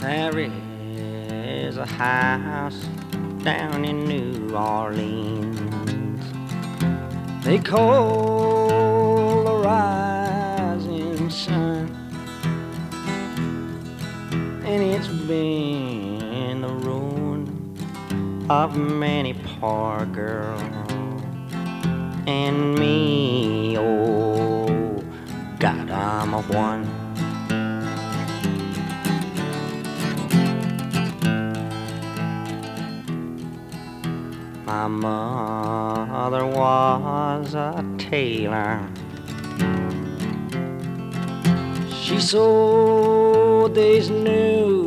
There is a house down in New Orleans they call the rising sun, and it's been the ruin of many poor girls and me. Oh, God, I'm a one. My mother was a tailor. She sewed these new